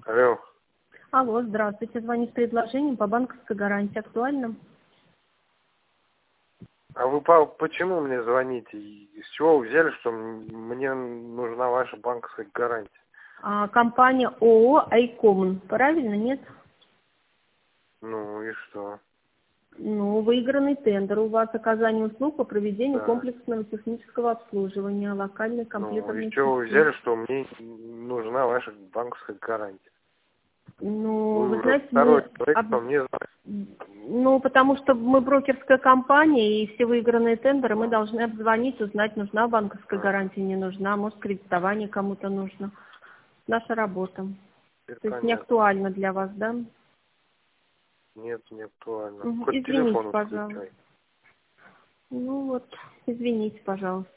Алло. Алло, здравствуйте. Звоню с предложением по банковской гарантии. Актуально? А вы почему мне звоните? Из чего вы взяли, что мне нужна ваша банковская гарантия? Компания ООО «Айкомн». Правильно, нет? Ну и что? Ну, выигранный тендер у вас, оказание услуг по проведению Да. комплексного технического обслуживания локальной Ну, из компьютерной чего вы сети. взяли, что мне нужна ваша банковская гарантия? Ну, Вы вы уже знаете, второй человек, кто мне звонит. Ну, потому что мы брокерская компания, и все выигранные тендеры мы должны обзвонить, узнать, нужна банковская гарантия, не нужна, может, кредитование кому-то нужно. Наша работа. Теперь То есть не понятно. актуально для вас, да? Нет, не актуально. Мгм. Хоть Извините, телефон пожалуйста. отключай. Ну вот, извините, пожалуйста.